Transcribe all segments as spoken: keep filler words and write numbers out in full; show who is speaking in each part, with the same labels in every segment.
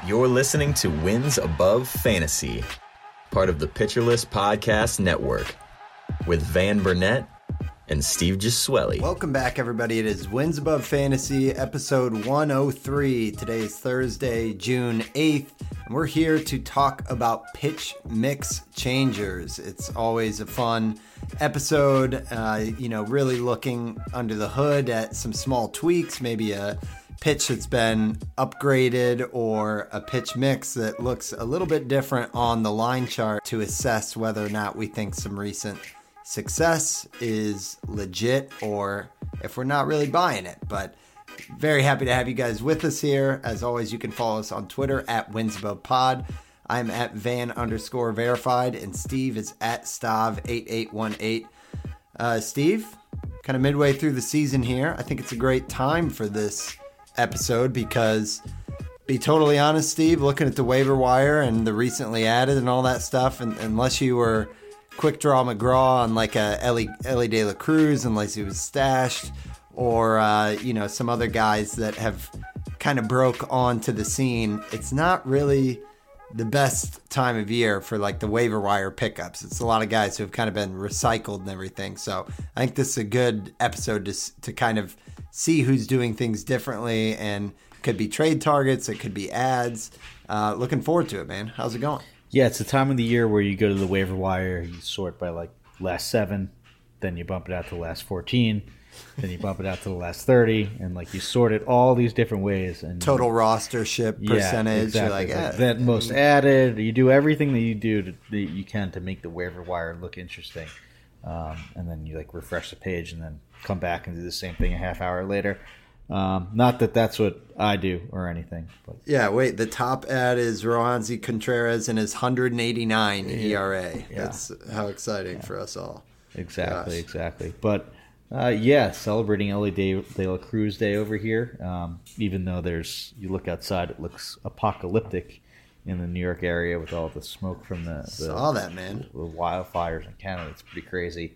Speaker 1: You're listening to Wins Above Fantasy, part of the Pitcher List Podcast Network, with Van Burnett and Steve Gesueli.
Speaker 2: Welcome back, everybody. It is Wins Above Fantasy, episode one oh three. Today is Thursday, June eighth, and we're here to talk about pitch mix changers. It's always a fun episode, uh, you know, really looking under the hood at some small tweaks, maybe a pitch that's been upgraded or a pitch mix that looks a little bit different on the line chart to assess whether or not we think some recent success is legit or if we're not really buying it. But very happy to have you guys with us here. As always, you can follow us on Twitter at WinsAbovePod. I'm at Van underscore verified, and Steve is at Stav eight eight one eight. Uh, Steve, kind of midway through the season here. I think it's a great time for this episode because, be totally honest, Steve, looking at the waiver wire and the recently added and all that stuff, and unless you were quick draw McGraw on like a Ellie, Ellie De La Cruz, unless he was stashed, or uh, you know, some other guys that have kind of broke onto the scene, it's not really the best time of year for like the waiver wire pickups. It's a lot of guys who have kind of been recycled and everything. So I think this is a good episode to to kind of see who's doing things differently, and could be trade targets, it could be ads. Uh, looking forward to it, man. How's it going?
Speaker 3: Yeah, it's the time of the year where you go to the waiver wire, you sort by like last seven, then you bump it out to the last fourteen, then you bump it out to the last thirty, and like you sort it all these different ways. And
Speaker 2: total rostership percentage.
Speaker 3: Yeah, exactly.
Speaker 2: You're like,
Speaker 3: like
Speaker 2: eh,
Speaker 3: that most added. You do everything that you do to, that you can to make the waiver wire look interesting, um, and then you like refresh the page and then come back and do the same thing a half hour later. Um, not that that's what I do or anything. But.
Speaker 2: Yeah, wait, the top ad is Roansy Contreras and his one eighty-nine yeah. E R A. Yeah. That's how exciting yeah. for us all.
Speaker 3: Exactly,
Speaker 2: Gosh.
Speaker 3: exactly. But, uh, yeah, celebrating Ellie De, De La Cruz Day over here. Um, even though there's, you look outside, it looks apocalyptic in the New York area with all the smoke from the, the
Speaker 2: saw that, man.
Speaker 3: The, the wildfires in Canada. It's pretty crazy.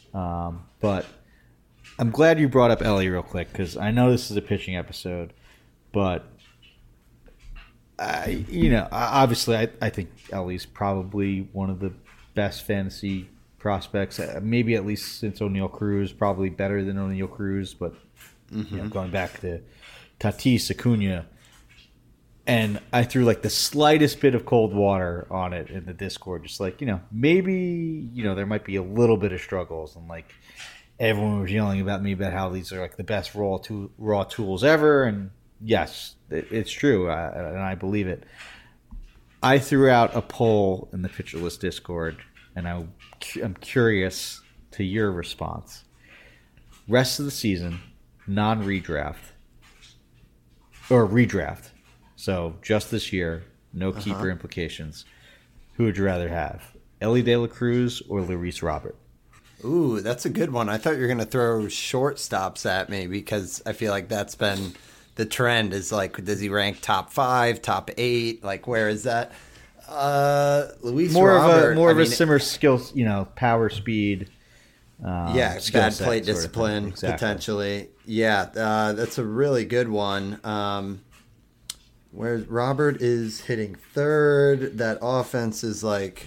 Speaker 3: Um, but I'm glad you brought up Ellie real quick, because I know this is a pitching episode, but I, you know, obviously I, I think Ellie's probably one of the best fantasy prospects, maybe at least since O'Neal Cruz, probably better than O'Neal Cruz, but mm-hmm. you know, going back to Tatis, Acuna, and I threw like the slightest bit of cold water on it in the Discord, just like, you know, maybe, you know, there might be a little bit of struggles, and like everyone was yelling about me about how these are like the best raw tool, raw tools ever, and yes, it, it's true, I, and I believe it. I threw out a poll in the Pitcher List Discord, and I, I'm curious to your response. Rest of the season, non-redraft, or redraft, so just this year, no uh-huh. keeper implications. Who would you rather have, Ellie De La Cruz or Luis Robert?
Speaker 2: Ooh, that's a good one. I thought you were going to throw shortstops at me, because I feel like that's been the trend, is like, does he rank top five, top eight? Like, where is that? Uh, Luis
Speaker 3: more
Speaker 2: Robert.
Speaker 3: Of a, more
Speaker 2: I
Speaker 3: of
Speaker 2: mean,
Speaker 3: a similar skill, you know, power, speed. Um,
Speaker 2: yeah, bad plate discipline,
Speaker 3: exactly.
Speaker 2: potentially. Yeah, uh, that's a really good one. Um, where Robert is hitting third, that offense is like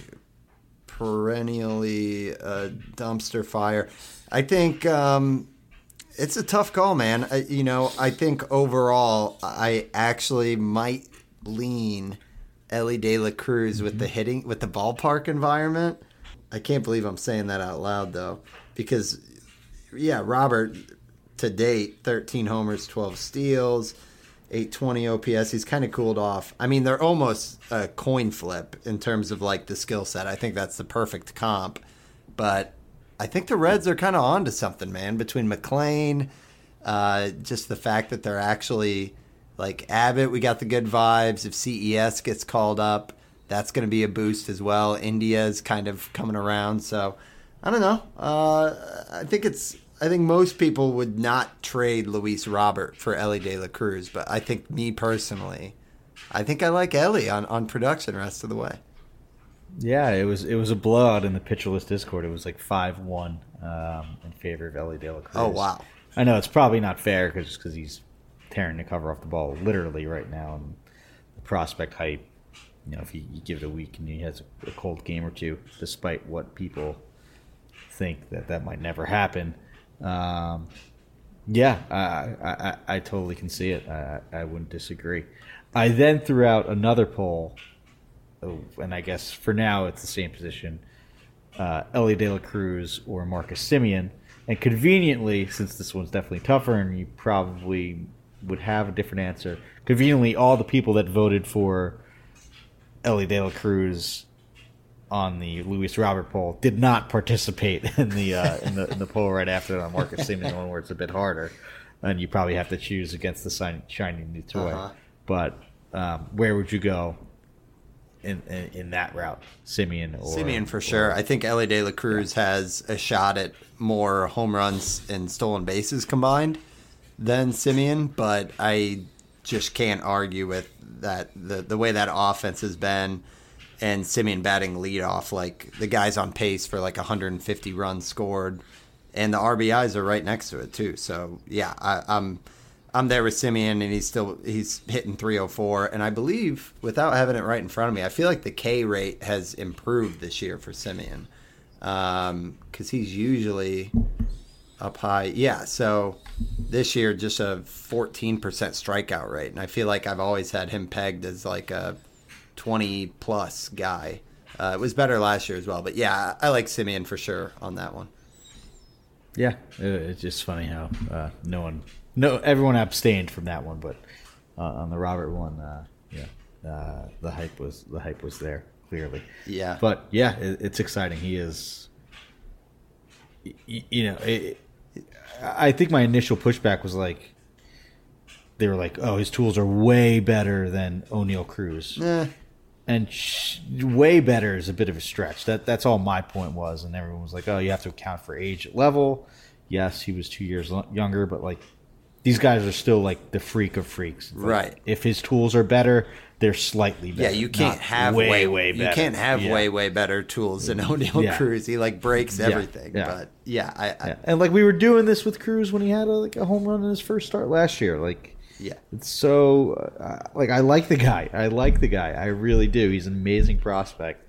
Speaker 2: perennially a dumpster fire. I think um, it's a tough call, man. I, you know, I think overall I actually might lean Ellie De La Cruz mm-hmm. with the hitting, with the ballpark environment. I can't believe I'm saying that out loud, though, because, yeah, Robert, to date, thirteen homers, twelve steals, eight twenty O P S. He's kind of cooled off. I mean, they're almost a coin flip in terms of like the skill set. I think that's the perfect comp. But I think the Reds are kind of on to something, man, between McLean, uh, just the fact that they're actually like Abbott. We got the good vibes. If C E S gets called up, that's going to be a boost as well. India's kind of coming around. So I don't know. Uh, I think it's, I think most people would not trade Luis Robert for Ellie De La Cruz, but I think me personally, I think I like Ellie on, on production the rest of the way.
Speaker 3: Yeah, it was it was a blowout in the Pitcher List Discord. It was like five one um, in favor of Ellie De La Cruz.
Speaker 2: Oh, wow.
Speaker 3: I know it's probably not fair because because he's tearing the cover off the ball literally right now in the prospect hype. You know, if you, you give it a week and he has a, a cold game or two, despite what people think that that might never happen. Um, yeah, I, I, I, I totally can see it. I, I wouldn't disagree. I then threw out another poll, and I guess for now it's the same position, uh, Elly De La Cruz or Marcus Semien. And conveniently, since this one's definitely tougher and you probably would have a different answer, conveniently all the people that voted for Elly De La Cruz on the Luis Robert poll did not participate in the uh, in the in the poll right after that on Marcus Semien, the one where it's a bit harder, and you probably have to choose against the shiny new toy. Uh-huh. But um, where would you go in, in in that route, Semien or
Speaker 2: Semien for sure?
Speaker 3: Or,
Speaker 2: I think Elly De La Cruz yeah. has a shot at more home runs and stolen bases combined than Semien, but I just can't argue with that the the way that offense has been. And Semien batting leadoff, like the guy's on pace for like one hundred fifty runs scored, and the R B Is are right next to it too. So yeah, I, I'm I'm there with Semien, and he's still he's hitting three oh four, and I believe without having it right in front of me, I feel like the K rate has improved this year for Semien, um, because he's usually up high. Yeah, so this year just a fourteen percent strikeout rate, and I feel like I've always had him pegged as like a twenty plus guy. Uh, it was better last year as well, but yeah, I like Semien for sure on that one.
Speaker 3: Yeah, it's just funny how uh, no one, no everyone abstained from that one, but uh, on the Robert one, uh, yeah, uh, the hype was the hype was there clearly.
Speaker 2: Yeah,
Speaker 3: but yeah, it, it's exciting. He is, you, you know, it, I think my initial pushback was like, they were like, oh, his tools are way better than O'Neal Cruz.
Speaker 2: Eh.
Speaker 3: And sh- way better is a bit of a stretch. That That's all my point was. And everyone was like, oh, you have to account for age at level. Yes, he was two years l- younger, but like these guys are still like the freak of freaks. Like,
Speaker 2: right.
Speaker 3: If his tools are better, they're slightly better.
Speaker 2: Yeah, you can't have
Speaker 3: way,
Speaker 2: way,
Speaker 3: way better.
Speaker 2: You can't have
Speaker 3: yeah.
Speaker 2: way, way better tools than O'Neal
Speaker 3: yeah.
Speaker 2: Cruz. He like breaks everything.
Speaker 3: Yeah. Yeah.
Speaker 2: But yeah, I, I
Speaker 3: yeah. And like we were doing this with Cruz when he had a, like a home run in his first start last year. Like,
Speaker 2: yeah,
Speaker 3: it's so uh, like I like the guy. I like the guy. I really do. He's an amazing prospect.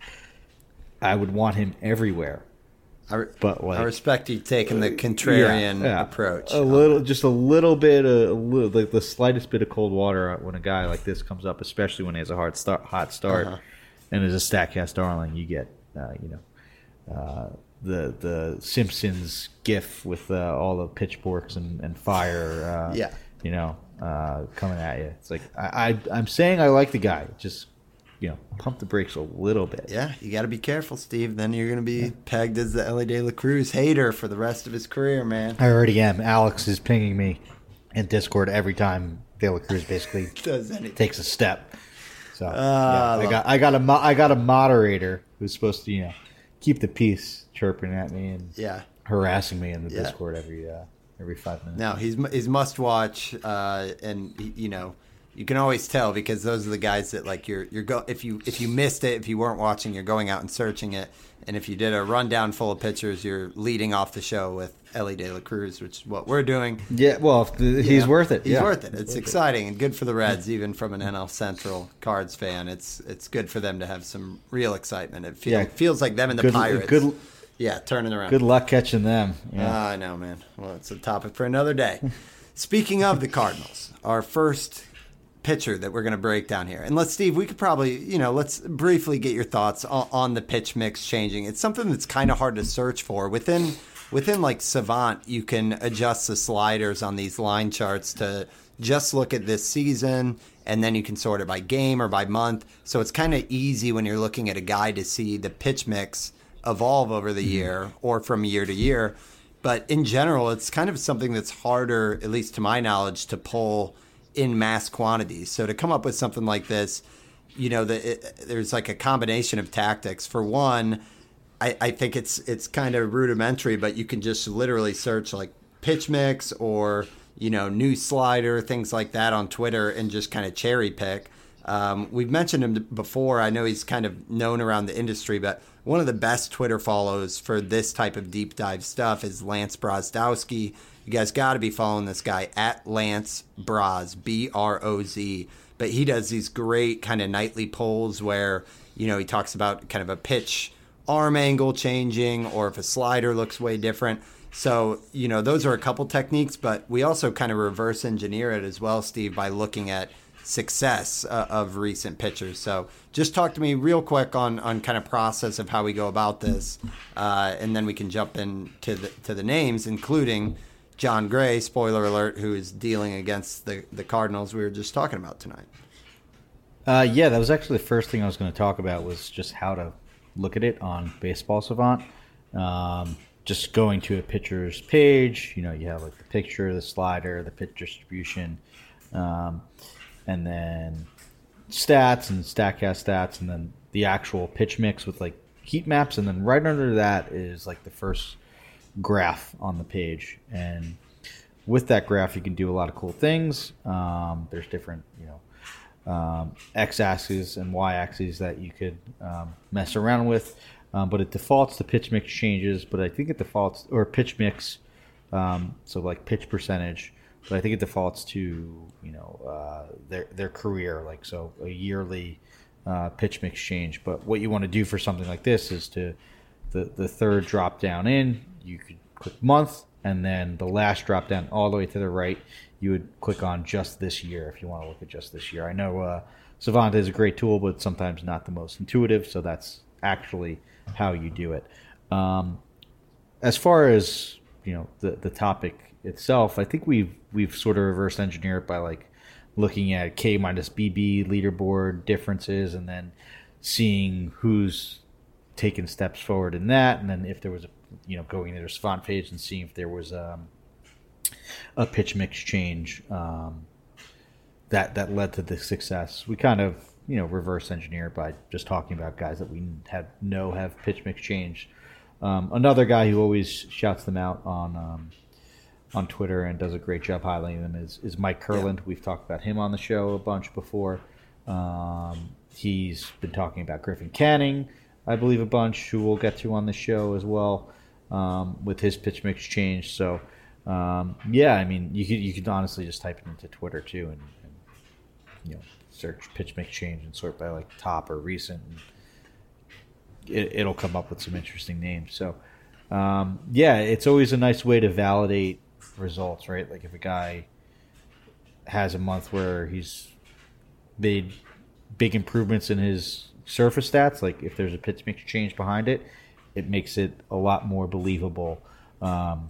Speaker 3: I would want him everywhere.
Speaker 2: I,
Speaker 3: but like,
Speaker 2: I respect you taking the contrarian
Speaker 3: yeah, yeah.
Speaker 2: approach.
Speaker 3: A little, just a little bit, a, a little, like the slightest bit of cold water when a guy like this comes up, especially when he has a hard start, hot start,
Speaker 2: uh-huh.
Speaker 3: and is a Statcast darling. You get, uh, you know, uh, the the Simpsons gif with uh, all the pitchforks and, and fire. Uh,
Speaker 2: yeah,
Speaker 3: you know. Uh, coming at you. It's like I, I, I'm saying I like the guy. Just, you know, pump the brakes a little bit.
Speaker 2: Yeah, you got to be careful, Steve. Then you're going to be yeah. pegged as the Elly De La Cruz hater for the rest of his career, man.
Speaker 3: I already am. Alex is pinging me in Discord every time De La Cruz basically
Speaker 2: does anything.
Speaker 3: Takes a step. So
Speaker 2: uh,
Speaker 3: yeah, I got I got a mo- I got a moderator who's supposed to, you know, keep the peace, chirping at me and
Speaker 2: yeah.
Speaker 3: harassing me in the
Speaker 2: yeah.
Speaker 3: Discord every. Uh, Every five minutes.
Speaker 2: Now he's he's must watch, uh, and you know you can always tell because those are the guys that like you're you're go if you if you missed it, if you weren't watching, you're going out and searching it, and if you did a rundown full of pictures, you're leading off the show with Elly De La Cruz, which is what we're doing.
Speaker 3: Yeah, well, the, he's
Speaker 2: know,
Speaker 3: worth it.
Speaker 2: He's
Speaker 3: yeah.
Speaker 2: worth it. It's
Speaker 3: worth
Speaker 2: exciting
Speaker 3: it.
Speaker 2: and good for the Reds, even from an N L Central Cards fan. It's it's good for them to have some real excitement. It feels
Speaker 3: yeah.
Speaker 2: feels like them and the
Speaker 3: good,
Speaker 2: Pirates.
Speaker 3: Good.
Speaker 2: Yeah, turning around.
Speaker 3: Good luck catching them.
Speaker 2: Yeah. Uh, I know, man. Well, it's a topic for another day. Speaking of the Cardinals, our first pitcher that we're going to break down here. And let's, Steve, we could probably, you know, let's briefly get your thoughts on, on the pitch mix changing. It's something that's kind of hard to search for. Within, within like Savant, you can adjust the sliders on these line charts to just look at this season, and then you can sort it by game or by month. So it's kind of easy when you're looking at a guy to see the pitch mix evolve over the year or from year to year. But in general, it's kind of something that's harder, at least to my knowledge, to pull in mass quantities. So to come up with something like this, you know, the, it, there's like a combination of tactics. For one, I, I think it's it's kind of rudimentary, but you can just literally search like pitch mix or, you know, new slider, things like that on Twitter and just kind of cherry pick. Um, we've mentioned him before. I know he's kind of known around the industry, but one of the best Twitter follows for this type of deep dive stuff is Lance Brozdowski. You guys got to be following this guy at Lance Broz, B R O Z. But he does these great kind of nightly polls where, you know, he talks about kind of a pitch arm angle changing or if a slider looks way different. So, you know, those are a couple techniques, but we also kind of reverse engineer it as well, Steve, by looking at success uh, of recent pitchers. So just talk to me real quick on, on kind of process of how we go about this. Uh, and then we can jump into the, to the names, including Jon Gray, spoiler alert, who is dealing against the, the Cardinals we were just talking about tonight.
Speaker 3: Uh, yeah, that was actually the first thing I was going to talk about was just how to look at it on Baseball Savant. Um, just going to a pitcher's page, you know, you have like the picture, the slider, the pitch distribution, um, and then stats and StatCast stats, and then the actual pitch mix with like heat maps. And then right under that is like the first graph on the page, and with that graph you can do a lot of cool things. Um, there's different, you know, um, x-axes and y-axes that you could um, mess around with, um, but it defaults to pitch mix changes. But I think it defaults or pitch mix, um, so like pitch percentage. But I think it defaults to, you know, uh, their their career, like so a yearly uh, pitch mix change. But what you want to do for something like this is to the the third drop down in. You could click month, and then the last drop down all the way to the right, you would click on just this year if you want to look at just this year. I know uh, Savant is a great tool, but sometimes not the most intuitive, so that's actually how you do it. Um, as far as, you know, the the topic itself, I think we've we've sort of reverse engineered it by like looking at K minus B B leaderboard differences, and then seeing who's taken steps forward in that, and then if there was a, you know, going to their Savant page and seeing if there was um, a pitch mix change um, that that led to the success. We kind of, you know, reverse engineer by just talking about guys that we had know have pitch mix change. Um, another guy who always shouts them out on um, on Twitter and does a great job highlighting them is, is Mike Kurland. Yeah. We've talked about him on the show a bunch before. Um, he's been talking about Griffin Canning, I believe, a bunch, who we'll get to on the show as well, um, with his pitch mix change. So, um, yeah, I mean, you could you could honestly just type it into Twitter too, and, and you know, search pitch mix change and sort by like top or recent, and it, it'll come up with some interesting names. So, um, yeah, it's always a nice way to validate results, right? Like if a guy has a month where he's made big improvements in his surface stats, like if there's a pitch mix change behind it, it makes it a lot more believable um,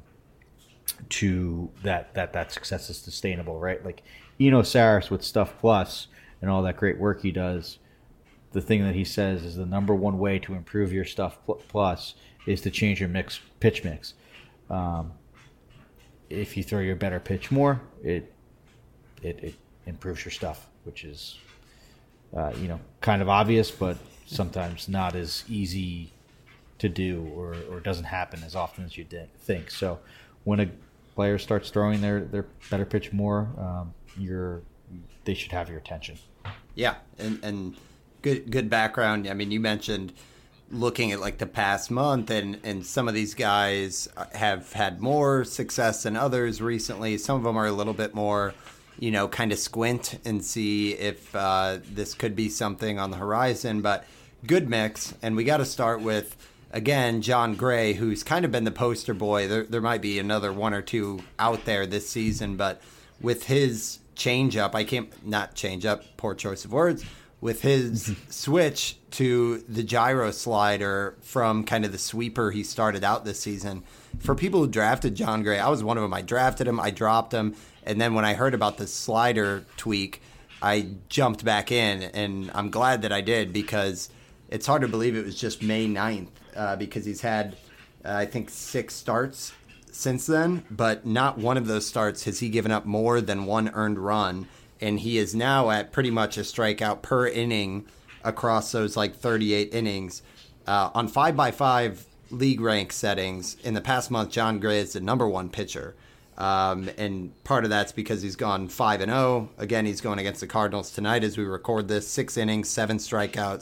Speaker 3: to that that that success is sustainable, right? Like Eno Saris with Stuff Plus and all that great work he does, the thing that he says is the number one way to improve your Stuff Plus is to change your mix pitch mix. Um, if you throw your better pitch more, it it, it improves your stuff, which is uh, you know, kind of obvious, but sometimes not as easy to do, or, or doesn't happen as often as you did think. So when a player starts throwing their, their better pitch more, um, you're they should have your attention.
Speaker 2: Yeah, and and good good background. I mean, you mentioned looking at like the past month, and, and some of these guys have had more success than others recently. Some of them are a little bit more, you know, kind of squint and see if uh, this could be something on the horizon, but good mix. And we got to start with, again, Jon Gray, who's kind of been the poster boy. There, there might be another one or two out there this season, but with his changeup, I can't, not changeup, poor choice of words, with his switch to the gyro slider from kind of the sweeper he started out this season. For people who drafted Jon Gray, I was one of them. I drafted him, I dropped him, and then when I heard about the slider tweak, I jumped back in, and I'm glad that I did, because it's hard to believe it was just May ninth, uh, because he's had, uh, I think, six starts since then, but not one of those starts has he given up more than one earned run, and he is now at pretty much a strikeout per inning across those like thirty-eight innings. Uh, on five by five league rank settings, in the past month, Jon Gray is the number one pitcher. Um, and part of that's because he's gone five and oh. Again, he's going against the Cardinals tonight as we record this. Six innings, seven strikeouts,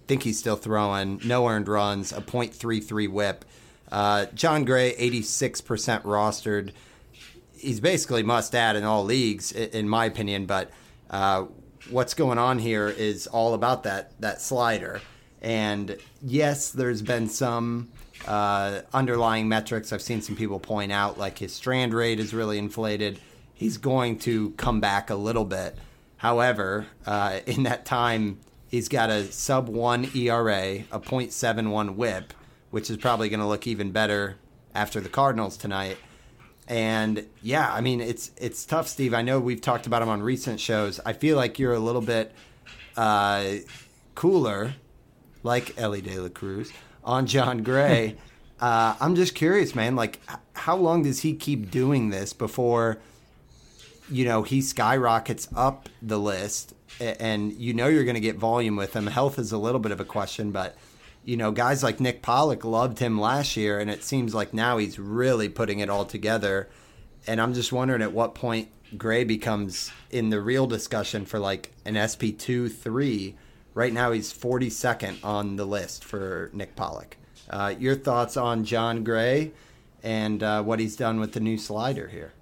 Speaker 2: think he's still throwing. No earned runs, a point three three whip. Uh, Jon Gray, eighty-six percent rostered. He's basically must add in all leagues, in my opinion. But uh, what's going on here is all about that that slider. And yes, there's been some uh, underlying metrics I've seen some people point out, like his strand rate is really inflated. He's going to come back a little bit. However, uh, in that time, he's got a sub one E R A, a point seven one whip, which is probably going to look even better after the Cardinals tonight. And yeah, I mean, it's it's tough, Steve. I know we've talked about him on recent shows. I feel like you're a little bit uh, cooler, like Elly De La Cruz, on Jon Gray. uh, I'm just curious, man. Like, how long does he keep doing this before, you know, he skyrockets up the list? And you know you're going to get volume with him. Health is a little bit of a question, but you know, guys like Nick Pollock loved him last year, and it seems like now he's really putting it all together. And I'm just wondering at what point Gray becomes in the real discussion for like an S P two, three. Right now he's forty-second on the list for Nick Pollock. Uh, your thoughts on Jon Gray and uh, what he's done with the new slider here?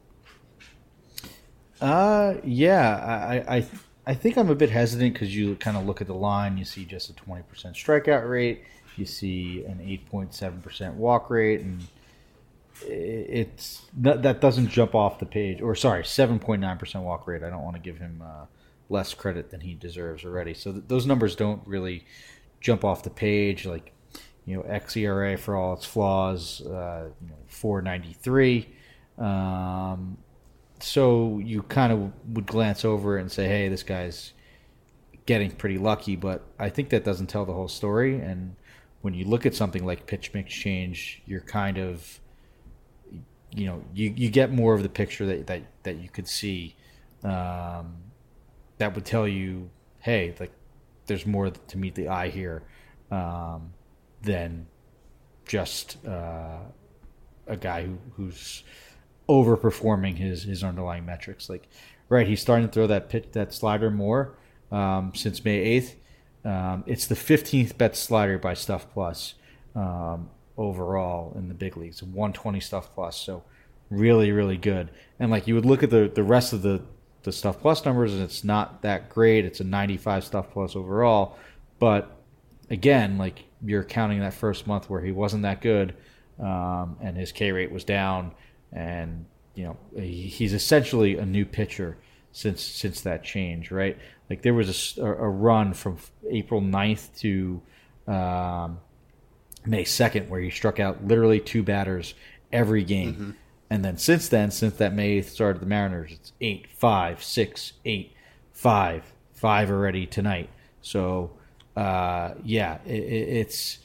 Speaker 3: Uh, yeah, I, I, I think I'm a bit hesitant because you kind of look at the line, you see just a twenty percent strikeout rate, you see an eight point seven percent walk rate, and it's that, that doesn't jump off the page. Or sorry, seven point nine percent walk rate. I don't want to give him uh, less credit than he deserves already. So th- those numbers don't really jump off the page. Like, you know, X E R A for all its flaws, uh, you know, four ninety-three. Um, so you kind of would glance over it and say, hey, this guy's getting pretty lucky. But I think that doesn't tell the whole story. And when you look at something like pitch mix change, you're kind of, you know, you, you get more of the picture that, that, that you could see um, that would tell you, hey, like there's more to meet the eye here um, than just uh, a guy who, who's overperforming his, his underlying metrics. Like, right, he's starting to throw that pitch, that slider more um, since May eighth. Um, it's the fifteenth best slider by Stuff Plus um, overall in the big leagues, one twenty Stuff Plus. So really, really good. And like you would look at the, the rest of the, the Stuff Plus numbers, and it's not that great. It's a ninety-five Stuff Plus overall. But again, like you're counting that first month where he wasn't that good um, and his K rate was down. And, you know, he's essentially a new pitcher since since that change, right? Like there was a, a run from April ninth to um, May second where he struck out literally two batters every game. Mm-hmm. And then since then, since that May eighth start of the Mariners, it's eight, five, six, eight, five, five already tonight. So, uh, yeah, it, it's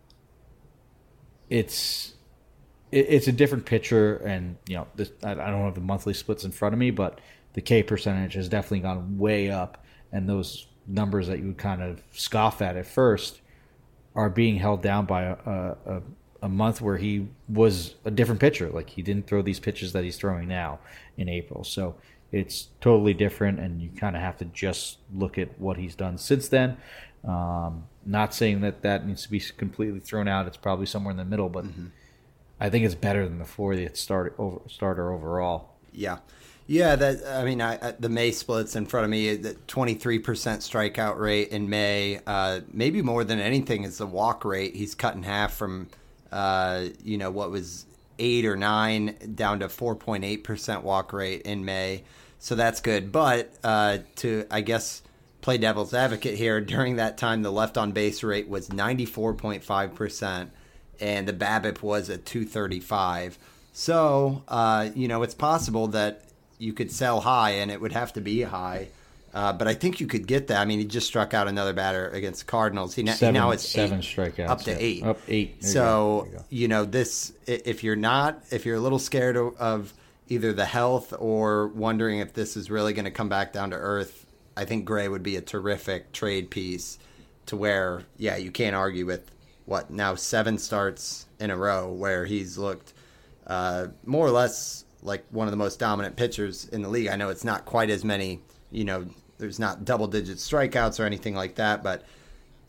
Speaker 3: it's... it's a different pitcher, and you know, this, I don't have the monthly splits in front of me, but the K percentage has definitely gone way up, and those numbers that you would kind of scoff at at first are being held down by a, a, a month where he was a different pitcher. Like he didn't throw these pitches that he's throwing now in April, so it's totally different, and you kind of have to just look at what he's done since then. Um, not saying that that needs to be completely thrown out. It's probably somewhere in the middle, but mm-hmm. I think it's better than the fortieth starter, over, starter overall.
Speaker 2: Yeah. Yeah, that I mean, I, I, the May splits in front of me, the twenty-three percent strikeout rate in May. Uh, maybe more than anything is the walk rate. He's cut in half from, uh, you know, what was eight or nine down to four point eight percent walk rate in May. So that's good. But uh, to, I guess, play devil's advocate here, during that time, the left on base rate was ninety-four point five percent. And the BABIP was at two thirty-five. So, uh, you know, it's possible that you could sell high, and it would have to be high. Uh, but I think you could get that. I mean, he just struck out another batter against the Cardinals. He,
Speaker 3: seven,
Speaker 2: he now it's
Speaker 3: seven
Speaker 2: eight,
Speaker 3: strikeouts.
Speaker 2: up to
Speaker 3: yeah.
Speaker 2: eight.
Speaker 3: Up eight. There
Speaker 2: so,
Speaker 3: you, you,
Speaker 2: you know, this, if you're not, if you're a little scared of, of either the health or wondering if this is really going to come back down to earth, I think Gray would be a terrific trade piece to where, yeah, you can't argue with, what, now seven starts in a row where he's looked uh, more or less like one of the most dominant pitchers in the league. I know it's not quite as many, you know, there's not double-digit strikeouts or anything like that, but,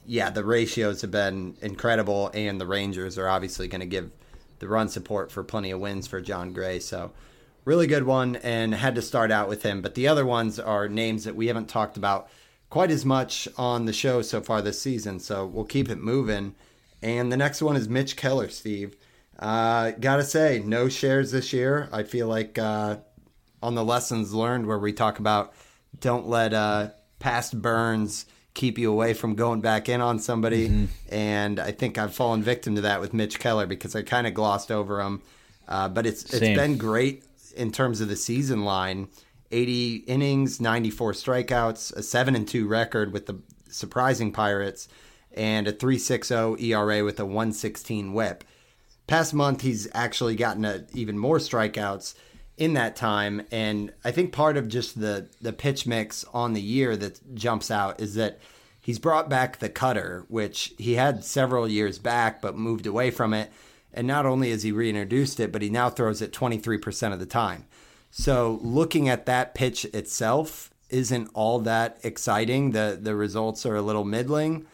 Speaker 2: yeah, the ratios have been incredible, and the Rangers are obviously going to give the run support for plenty of wins for Jon Gray. So really good one, and had to start out with him. But the other ones are names that we haven't talked about quite as much on the show so far this season, so we'll keep it moving. And the next one is Mitch Keller, Steve. Uh, gotta say, no shares this year. I feel like uh, on the lessons learned where we talk about don't let uh, past burns keep you away from going back in on somebody. Mm-hmm. And I think I've fallen victim to that with Mitch Keller because I kind of glossed over him. Uh, but it's it's
Speaker 3: Same.
Speaker 2: been great in terms of the season line. eighty innings, ninety-four strikeouts, a seven and two record with the surprising Pirates, and a three point six oh E R A with a one sixteen whip. Past month, he's actually gotten a, even more strikeouts in that time, and I think part of just the, the pitch mix on the year that jumps out is that he's brought back the cutter, which he had several years back but moved away from it, and not only has he reintroduced it, but he now throws it twenty-three percent of the time. So looking at that pitch itself isn't all that exciting. The, the results are a little middling.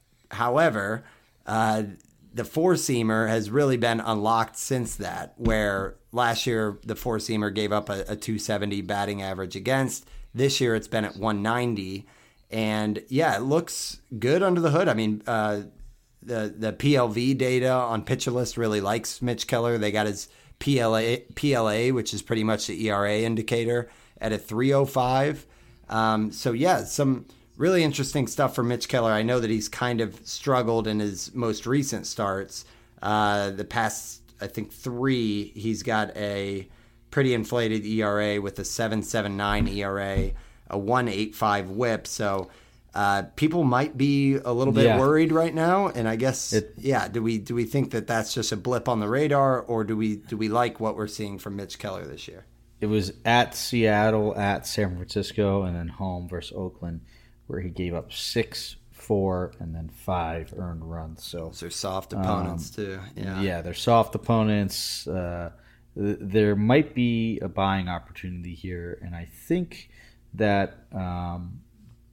Speaker 2: However, uh, the four-seamer has really been unlocked since that, where last year the four-seamer gave up a, a two seventy batting average against. This year it's been at one ninety. And, yeah, it looks good under the hood. I mean, uh, the, the P L V data on Pitcher List really likes Mitch Keller. They got his P L A, P L A, which is pretty much the E R A indicator, at a three oh five. Um, so, yeah, some really interesting stuff for Mitch Keller. I know that he's kind of struggled in his most recent starts. Uh, the past, I think, three, he's got a pretty inflated E R A with a seven point seven nine E R A, a one point eight five whip. So uh, people might be a little bit
Speaker 3: yeah.
Speaker 2: worried right now. And I guess,
Speaker 3: it,
Speaker 2: yeah, do we do we think that that's just a blip on the radar, or do we do we like what we're seeing from Mitch Keller this year?
Speaker 3: It was at Seattle, at San Francisco, and then home versus Oakland, where he gave up six, four, and then five earned runs. So
Speaker 2: those are soft opponents
Speaker 3: um,
Speaker 2: too. Yeah,
Speaker 3: yeah, they're soft opponents. Uh, th- there might be a buying opportunity here, and I think that um,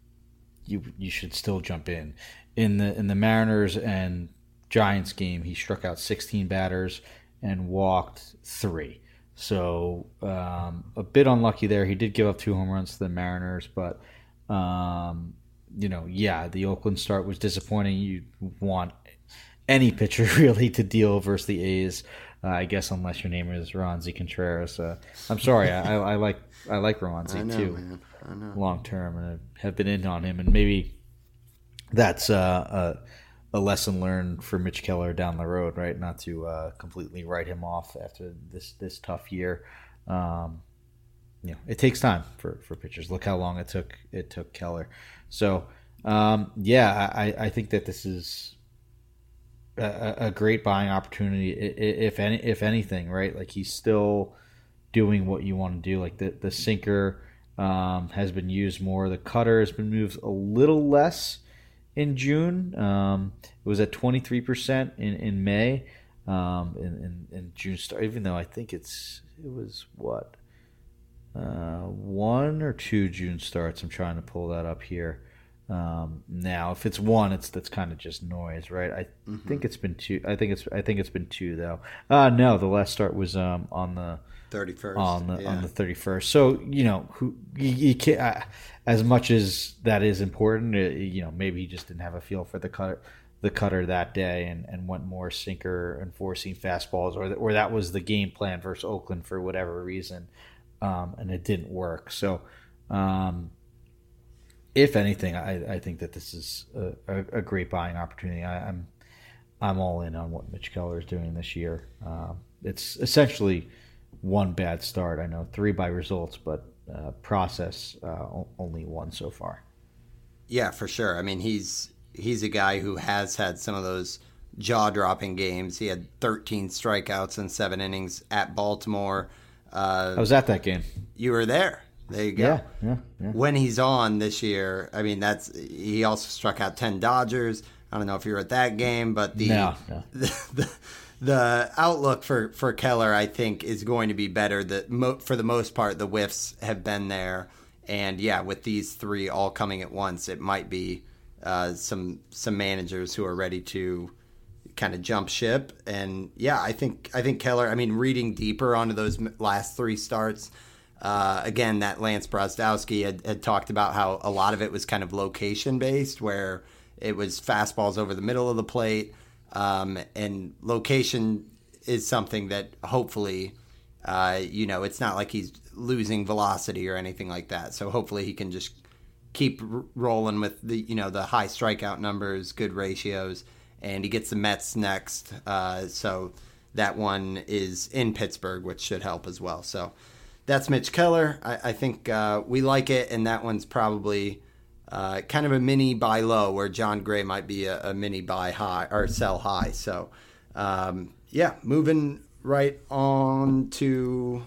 Speaker 3: you you should still jump in. In the in the Mariners and Giants game, he struck out sixteen batters and walked three. So um, a bit unlucky there. He did give up two home runs to the Mariners, but um, you know, yeah, the Oakland start was disappointing. You want any pitcher really to deal versus the A's, uh, I guess, unless your name is Roansy Contreras. Uh, I'm sorry, I, I like I like Roansy
Speaker 2: I know,
Speaker 3: too,
Speaker 2: man. I know.
Speaker 3: long term, and I have been in on him, and maybe that's uh, a a lesson learned for Mitch Keller down the road, right? Not to uh, completely write him off after this this tough year. Um, you know, it takes time for, for pitchers. Look how long it took it took Keller. So, um, yeah, I, I think that this is a, a great buying opportunity, if any if anything, right? Like, he's still doing what you want to do. Like the the sinker um, has been used more. The cutter has been moved a little less in June. Um, it was at twenty-three percent in, in May. Um, in, in, in June start, even though I think it's it was what uh, one or two June starts. I'm trying to pull that up here um, now. If it's one, it's that's kind of just noise, right? I mm-hmm. think it's been two. I think it's I think it's been two though. Uh no, the last start was um, on the
Speaker 2: thirty-first
Speaker 3: on the
Speaker 2: yeah.
Speaker 3: on the thirty-first. So you know who you, you can't. Uh, as much as that is important, uh, you know, maybe he just didn't have a feel for the cutter. the cutter that day and, and went more sinker and four-seam fastballs, or or that was the game plan versus Oakland for whatever reason, um, and it didn't work. So, um, if anything, I, I think that this is a, a, a great buying opportunity. I, I'm I'm all in on what Mitch Keller is doing this year. Um, it's essentially one bad start. I know three by results, but uh, process uh, only one so far.
Speaker 2: Yeah, for sure. I mean, he's he's a guy who has had some of those jaw-dropping games. He had thirteen strikeouts in seven innings at Baltimore. Uh,
Speaker 3: I was at that game.
Speaker 2: You were there. There you go.
Speaker 3: Yeah, yeah, yeah.
Speaker 2: When he's on this year, I mean, that's he also struck out ten Dodgers. I don't know if you were at that game, but the
Speaker 3: no, no.
Speaker 2: the, the, the outlook for, for Keller, I think, is going to be better. The, mo, for the most part, the whiffs have been there. And, yeah, with these three all coming at once, it might be uh, some some managers who are ready to kind of jump ship. And yeah, I think I think Keller. I mean, reading deeper onto those last three starts. Uh, again, that Lance Brozdowski had, had talked about how a lot of it was kind of location based, where it was fastballs over the middle of the plate. Um, and location is something that hopefully, uh, you know, it's not like he's losing velocity or anything like that. So hopefully he can just keep r- rolling with the, you know, the high strikeout numbers, good ratios, and he gets the Mets next. Uh, so that one is in Pittsburgh, which should help as well. So that's Mitch Keller. I, I think uh, we like it, and that one's probably uh, kind of a mini buy low, where John Gray might be a, a mini buy high or sell high. So, um, yeah, moving right on to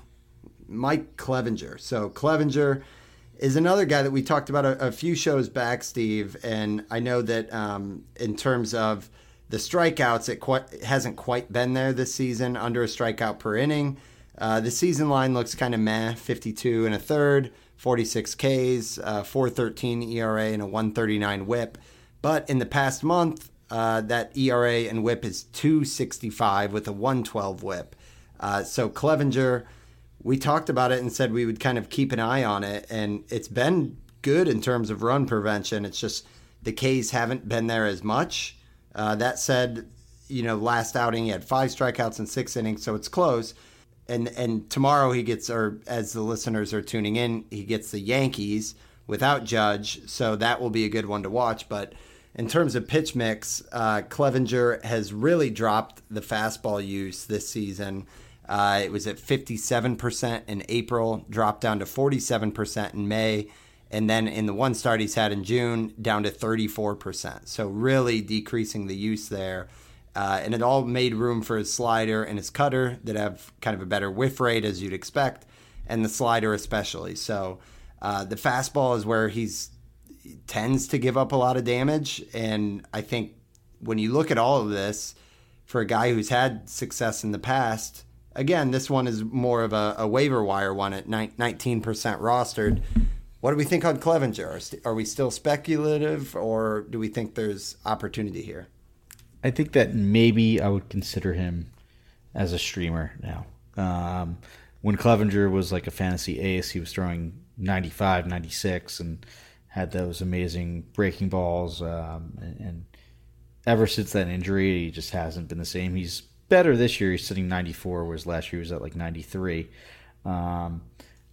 Speaker 2: Mike Clevinger. So Clevinger is another guy that we talked about a, a few shows back, Steve, and I know that um, in terms of the strikeouts, it, quite, it hasn't quite been there this season, under a strikeout per inning. Uh, the season line looks kind of meh, fifty-two and a third, forty-six Ks, uh, four thirteen E R A, and a one thirty-nine whip. But in the past month, uh, that E R A and whip is two sixty-five with a one twelve whip. Uh, so Clevinger, we talked about it and said we would kind of keep an eye on it, and it's been good in terms of run prevention. It's just the Ks haven't been there as much. Uh, that said, you know, last outing he had five strikeouts in six innings, so it's close. And and tomorrow he gets, or as the listeners are tuning in, he gets the Yankees without Judge, so that will be a good one to watch. But in terms of pitch mix, uh, Clevinger has really dropped the fastball use this season. Uh, it was at fifty-seven percent in April, dropped down to forty-seven percent in May, and then in the one start he's had in June, down to thirty-four percent. So really decreasing the use there. Uh, and it all made room for his slider and his cutter that have kind of a better whiff rate, as you'd expect, and the slider especially. So uh, the fastball is where he's he tends to give up a lot of damage. And I think when you look at all of this, for a guy who's had success in the past, again, this one is more of a, a waiver wire one at nineteen percent rostered. What do we think on Clevinger? Are we still speculative, or do we think there's opportunity here?
Speaker 3: I think that maybe I would consider him as a streamer now. Um, when Clevinger was like a fantasy ace, he was throwing ninety-five, ninety-six and had those amazing breaking balls. Um, and, and ever since that injury, he just hasn't been the same. He's better this year. He's sitting ninety-four, whereas last year he was at like ninety-three. Um,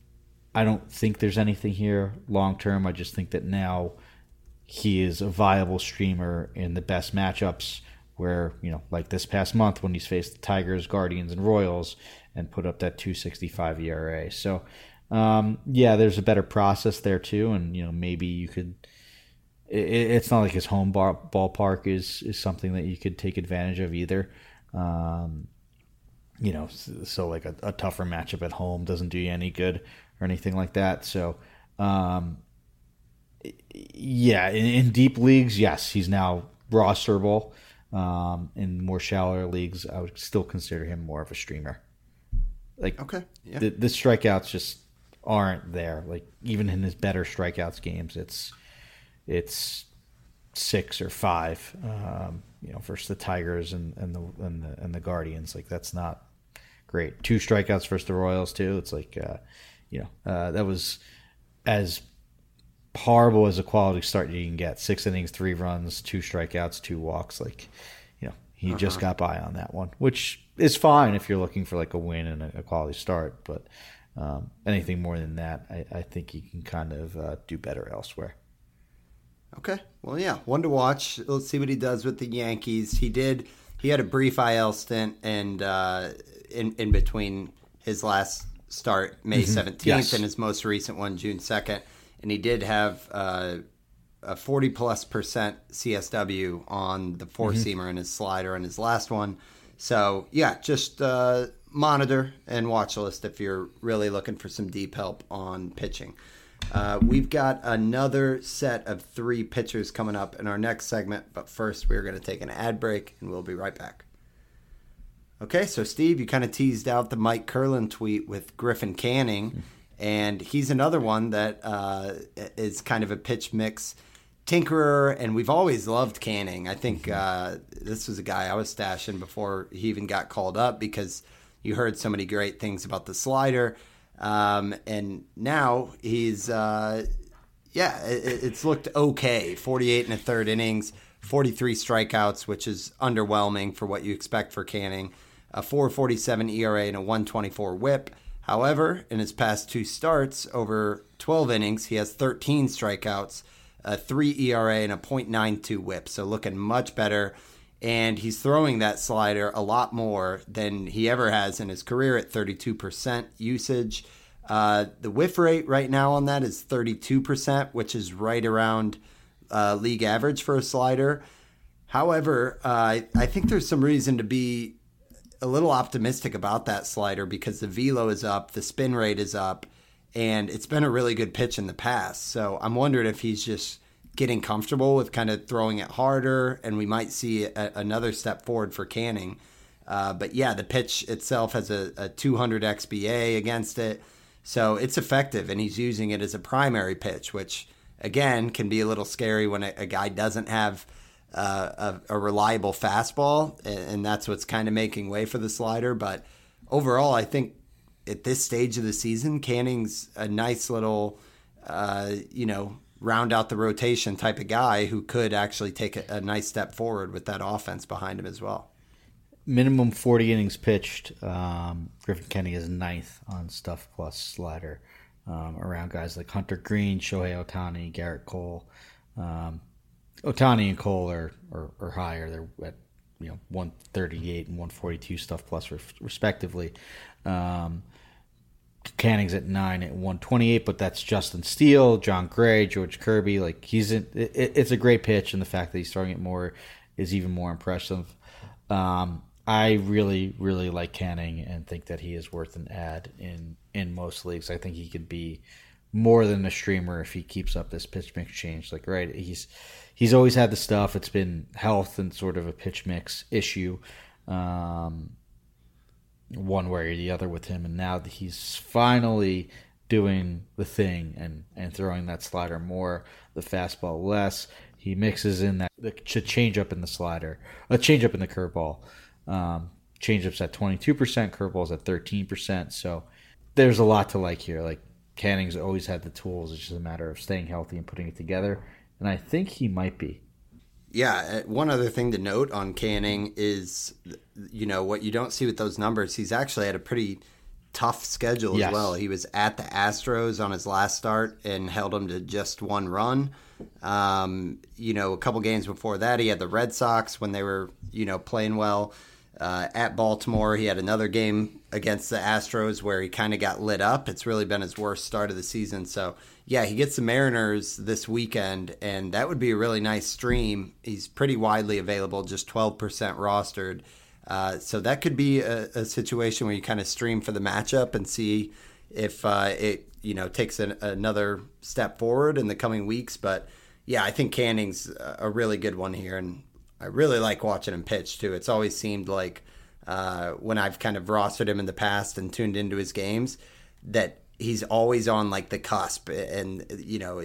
Speaker 3: I don't think there's anything here long term. I just think that now he is a viable streamer in the best matchups, where, you know, like this past month when he's faced the Tigers, Guardians, and Royals and put up that two sixty-five E R A. So, um, yeah, there's a better process there too, and, you know, maybe you could it, – it's not like his home bar, ballpark is, is something that you could take advantage of either. Um, you know, so, so like a, a tougher matchup at home doesn't do you any good or anything like that. So, um, yeah, in, in deep leagues, yes, he's now rosterable. Um, in more shallower leagues, I would still consider him more of a streamer. Like, okay, yeah. the, the strikeouts just aren't there. Like, even in his better strikeouts games, it's it's six or five. Um, you know, versus the Tigers and, and the and the and the Guardians. Like, that's not great. Two strikeouts versus the Royals too. It's like, uh, you know, uh, that was as horrible as a quality start you can get. Six innings, three runs, two strikeouts, two walks. Like, you know, he uh-huh. just got by on that one, which is fine if you're looking for like a win and a, a quality start. But um, anything more than that, I, I think he can kind of uh, do better elsewhere.
Speaker 2: Okay. Well, yeah, one to watch. Let's see what he does with the Yankees. He did. He had a brief I L stint, and uh, in in between his last start, May seventeenth, yes. and his most recent one, June second. And he did have uh, a forty plus percent C S W on the four seamer mm-hmm. and his slider in his last one. So, yeah, just uh, monitor and watch list if you're really looking for some deep help on pitching. Uh, we've got another set of three pitchers coming up in our next segment. But first, we're going to take an ad break, and we'll be right back. Okay, so, Steve, you kind of teased out the Mike Curlin tweet with Griffin Canning. Mm-hmm. And he's another one that uh, is kind of a pitch mix tinkerer, and we've always loved Canning. I think uh, this was a guy I was stashing before he even got called up because you heard so many great things about the slider. Um, and now he's, uh, yeah, it, it's looked okay. forty-eight and a third innings, forty-three strikeouts, which is underwhelming for what you expect for Canning. A four forty-seven E R A and a one twenty-four whip. However, in his past two starts, over twelve innings, he has thirteen strikeouts, a three E R A and a point nine two whip. So looking much better. And he's throwing that slider a lot more than he ever has in his career at thirty-two percent usage. Uh, the whiff rate right now on that is thirty-two percent, which is right around uh, league average for a slider. However, uh, I, I think there's some reason to be a little optimistic about that slider because the velo is up, the spin rate is up, and it's been a really good pitch in the past. So I'm wondering if he's just getting comfortable with kind of throwing it harder, and we might see a, another step forward for Canning. Uh, but yeah, the pitch itself has a, a two hundred X B A against it, so it's effective, and he's using it as a primary pitch, which again can be a little scary when a, a guy doesn't have uh, a, a reliable fastball, and, and that's what's kind of making way for the slider. But overall, I think at this stage of the season, Canning's a nice little, uh, you know, round out the rotation type of guy who could actually take a, a nice step forward with that offense behind him as well.
Speaker 3: Minimum forty innings pitched. Um, Griffin Canning is ninth on Stuff Plus slider um, around guys like Hunter Green, Shohei Ohtani, Garrett Cole. Um, Ohtani and Cole are, are, are higher. They're at you know one thirty-eight and one forty-two Stuff Plus respectively. Um, Canning's at nine at one twenty-eight, but that's Justin Steele, John Gray, George Kirby. Like he's in, it, it's a great pitch, and the fact that he's throwing it more is even more impressive. Um, I really, really like Canning and think that he is worth an add in, in most leagues. I think he could be more than a streamer if he keeps up this pitch mix change. Like right, he's he's always had the stuff. It's been health and sort of a pitch mix issue. Um, one way or the other with him, and now that he's finally doing the thing and, and throwing that slider more, the fastball less. He mixes in that the change up in the slider, a change up in the curveball. Um, change ups at twenty-two percent, curveballs at thirteen percent. So there's a lot to like here. Like Canning's always had the tools. It's just a matter of staying healthy and putting it together. And I think he might be.
Speaker 2: Yeah, one other thing to note on Canning is, you know, what you don't see with those numbers, he's actually had a pretty tough schedule
Speaker 3: yes.
Speaker 2: as well. He was at the Astros on his last start and held them to just one run. Um, you know, a couple games before that, he had the Red Sox when they were, you know, playing well. Uh, at Baltimore, he had another game against the Astros where he kind of got lit up. It's really been his worst start of the season. So, yeah, he gets the Mariners this weekend, and that would be a really nice stream. He's pretty widely available, just twelve percent rostered. Uh, so that could be a, a situation where you kind of stream for the matchup and see if uh, it, you know, takes an, another step forward in the coming weeks. But, yeah, I think Canning's a really good one here, and I really like watching him pitch, too. It's always seemed like uh, when I've kind of rostered him in the past and tuned into his games that he's always on, like, the cusp. And, you know,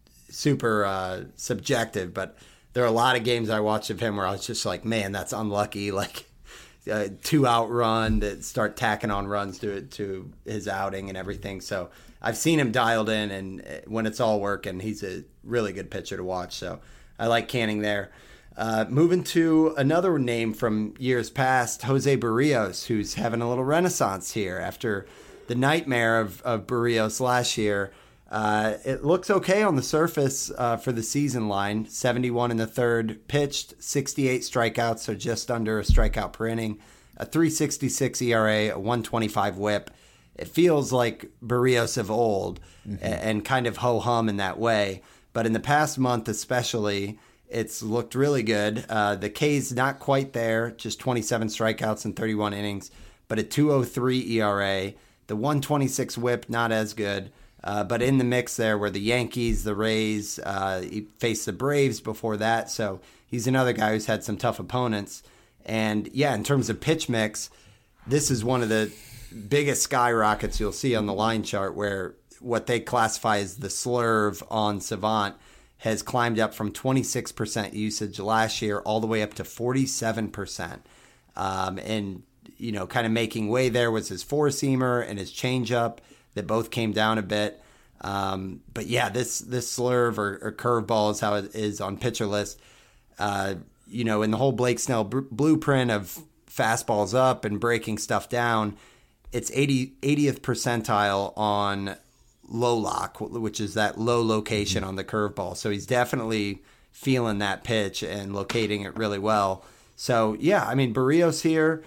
Speaker 2: super uh, subjective. But there are a lot of games I watched of him where I was just like, man, that's unlucky. Like, a two-out run that start tacking on runs to to his outing and everything. So I've seen him dialed in, and when it's all working, he's a really good pitcher to watch. So I like Canning there. Uh, moving to another name from years past, Jose Barrios, who's having a little renaissance here after the nightmare of, of Barrios last year. Uh, it looks okay on the surface uh, for the season line. seventy-one in the third, pitched sixty-eight strikeouts, so just under a strikeout per inning, a three sixty-six E R A, a one twenty-five whip. It feels like Barrios of old, mm-hmm. and, and kind of ho-hum in that way. But in the past month especially, it's looked really good. Uh, the K's not quite there, just twenty-seven strikeouts in thirty-one innings, but a two oh three E R A. The one twenty-six whip, not as good. Uh, but in the mix there were the Yankees, the Rays. Uh, he faced the Braves before that. So he's another guy who's had some tough opponents. And, yeah, in terms of pitch mix, this is one of the biggest skyrockets you'll see on the line chart where what they classify as the slurve on Savant has climbed up from twenty-six percent usage last year all the way up to forty-seven percent. Um, and, you know, kind of making way there was his four-seamer and his changeup that both came down a bit. Um, but, yeah, this this slurve or, or curveball is how it is on Pitcher List. Uh, you know, in the whole Blake Snell br- blueprint of fastballs up and breaking stuff down, it's eighty, eightieth percentile on low lock, which is that low location on the curveball. So he's definitely feeling that pitch and locating it really well. So, yeah, I mean, Berríos here,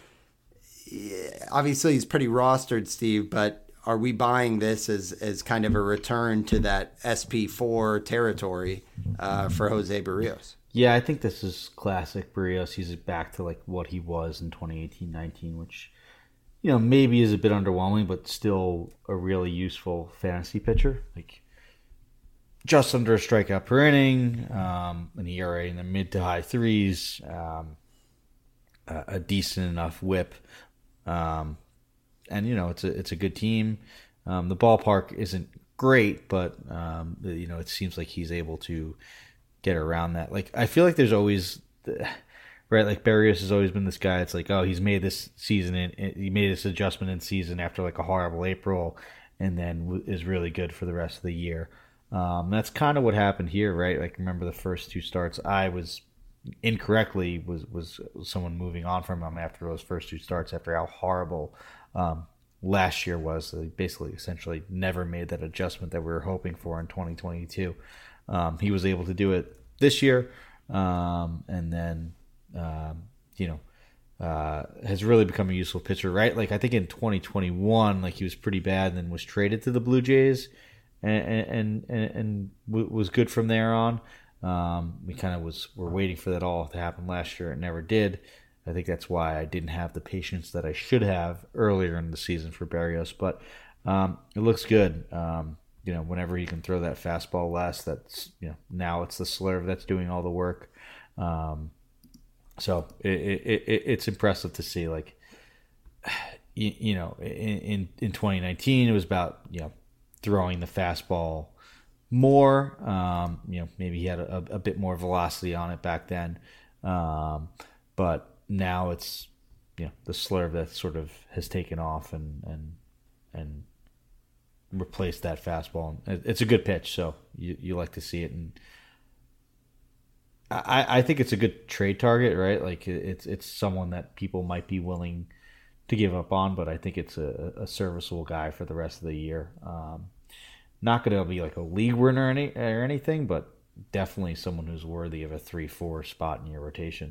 Speaker 2: obviously he's pretty rostered, Steve, but are we buying this as, as kind of a return to that S P four territory uh, for Jose Berríos?
Speaker 3: Yeah, I think this is classic Berríos. He's back to like what he was in twenty eighteen nineteen, which, you know, maybe is a bit underwhelming, but still a really useful fantasy pitcher. Like just under a strikeout per inning, um, an E R A in the mid to high threes, um, a, a decent enough whip, um, and you know it's a it's a good team. Um, the ballpark isn't great, but um, you know it seems like he's able to get around that. Like I feel like there's always. The, Right, like Berríos has always been this guy. It's like, oh, he's made this season, in, he made this adjustment in season after like a horrible April, and then is really good for the rest of the year. Um, that's kind of what happened here, right? Like, remember the first two starts, I was incorrectly was was someone moving on from him after those first two starts after how horrible um, last year was. So he basically, essentially, never made that adjustment that we were hoping for in twenty twenty-two. Um, he was able to do it this year, um, and then. Um, you know, uh, has really become a useful pitcher, right? Like I think in twenty twenty-one, like he was pretty bad, and then was traded to the Blue Jays, and and and, and w- was good from there on. Um, we kind of was were waiting for that all to happen last year. It never did. I think that's why I didn't have the patience that I should have earlier in the season for Berríos. But um, it looks good. Um, you know, whenever he can throw that fastball less, that's you know now it's the slurve that's doing all the work. Um, So it, it, it it's impressive to see, like, you, you know, in, in twenty nineteen, it was about, you know, throwing the fastball more. Um, you know, maybe he had a, a bit more velocity on it back then. Um, but now it's, you know, the slurve that sort of has taken off and, and, and replaced that fastball. It's a good pitch, so you, you like to see it. And, I, I think it's a good trade target, right? Like it's it's someone that people might be willing to give up on, but I think it's a, a serviceable guy for the rest of the year. Um, not going to be like a league winner or, any, or anything, but definitely someone who's worthy of a three four spot in your rotation.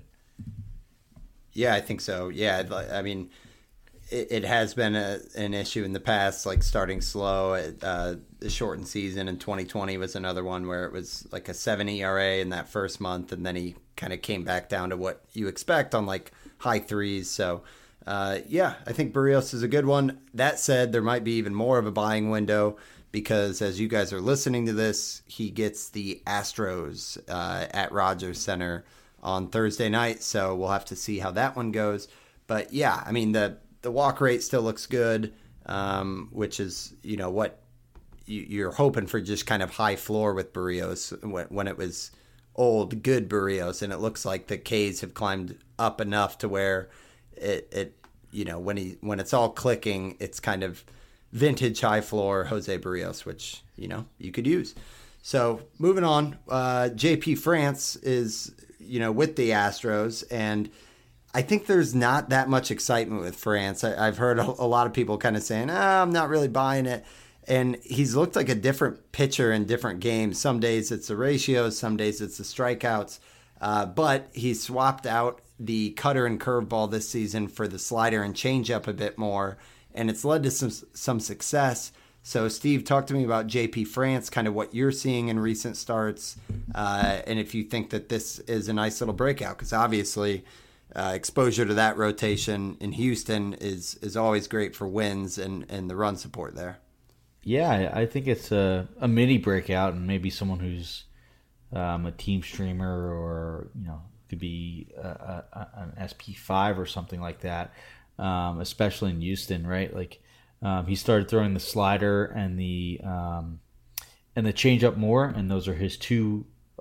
Speaker 2: Yeah, I think so. Yeah, I mean, it, it has been a, an issue in the past, like starting slow. Uh, the shortened season in twenty twenty was another one where it was like a seven E R A in that first month, and then he kind of came back down to what you expect on like high threes. So, uh, yeah, I think Berríos is a good one. That said, there might be even more of a buying window because as you guys are listening to this, he gets the Astros uh, at Rogers Center on Thursday night. So we'll have to see how that one goes. But yeah, I mean, the The walk rate still looks good, um, which is, you know, what you, you're hoping for, just kind of high floor with Berríos when, when it was old, good Berríos. And it looks like the K's have climbed up enough to where it, it you know, when he when it's all clicking, it's kind of vintage high floor Jose Berríos, which, you know, you could use. So moving on, uh, J P France is, you know, with the Astros, and I think there's not that much excitement with France. I, I've heard a, a lot of people kind of saying, ah, I'm not really buying it. And he's looked like a different pitcher in different games. Some days it's the ratios, some days it's the strikeouts. Uh, but he swapped out the cutter and curveball this season for the slider and changeup a bit more. And it's led to some some success. So, Steve, talk to me about J P France, kind of what you're seeing in recent starts, uh, and if you think that this is a nice little breakout. Because obviously, Uh, exposure to that rotation in Houston is is always great for wins and, and the run support there.
Speaker 3: Yeah, I think it's a, a mini breakout, and maybe someone who's um, a team streamer, or you know, could be a, a, an S P five or something like that. Um, especially in Houston, right? Like um, he started throwing the slider and the um, and the changeup more, and those are his two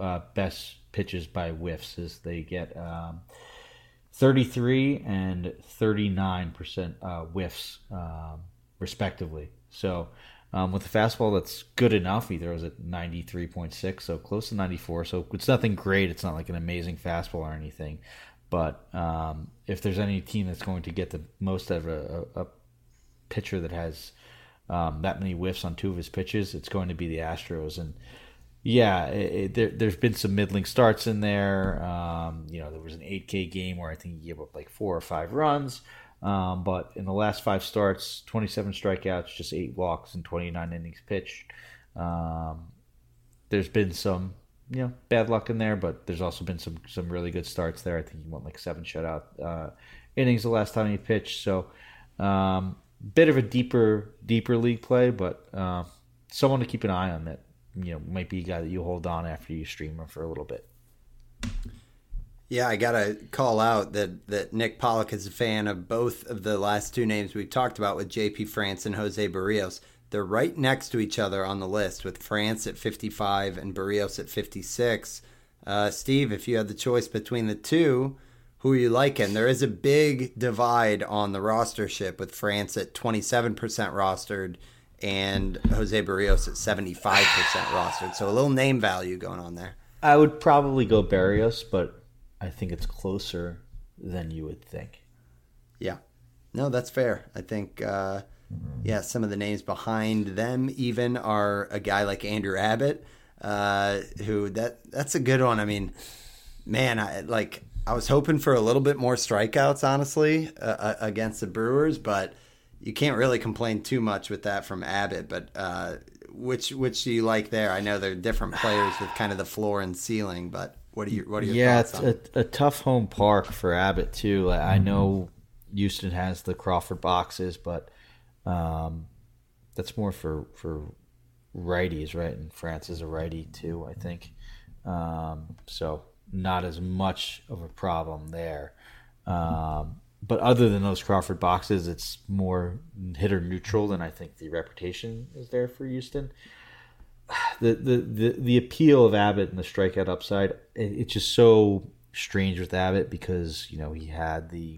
Speaker 3: uh, best pitches by whiffs is they get um, thirty-three and thirty-nine percent uh, whiffs, um, respectively. So um, with the fastball, that's good enough. He throws at ninety-three point six, so close to ninety-four. So it's nothing great. It's not like an amazing fastball or anything. But um, if there's any team that's going to get the most out of a, a, a pitcher that has um, that many whiffs on two of his pitches, it's going to be the Astros. And yeah, it, it, there, there's been some middling starts in there. Um, you know, there was an eight K game where I think he gave up like four or five runs. Um, but in the last five starts, twenty-seven strikeouts, just eight walks, and twenty-nine innings pitched. Um, there's been some, you know, bad luck in there, but there's also been some some really good starts there. I think he went like seven shutout uh, innings the last time he pitched. So, um, bit of a deeper deeper league play, but uh, someone to keep an eye on that, you know, might be a guy that you hold on after you stream him for a little bit.
Speaker 2: Yeah, I gotta call out that, that Nick Pollock is a fan of both of the last two names we talked about with J P France and Jose Barrios. They're right next to each other on the list, with France at fifty-five and Barrios at fifty-six. Uh, Steve, if you had the choice between the two, who are you liking? There is a big divide on the rostership, with France at twenty-seven percent rostered and Jose Barrios at seventy-five percent rostered. So a little name value going on there.
Speaker 3: I would probably go Barrios, but I think it's closer than you would think.
Speaker 2: Yeah. No, that's fair. I think, uh, yeah, some of the names behind them even are a guy like Andrew Abbott, uh, who that that's a good one. I mean, man, I like I was hoping for a little bit more strikeouts, honestly, uh, against the Brewers, but you can't really complain too much with that from Abbott. But uh, which which do you like there? I know they're different players with kind of the floor and ceiling, but what are your what are your
Speaker 3: yeah,
Speaker 2: thoughts on
Speaker 3: it's a, a tough home park for Abbott too. Like, I know Houston has the Crawford boxes, but um, that's more for for righties, right? And France is a righty too, I think. Um, so not as much of a problem there. Um, but other than those Crawford boxes, it's more hitter neutral than I think the reputation is there for Houston. The, the, the, the appeal of Abbott and the strikeout upside, it, it's just so strange with Abbott because, you know, he had the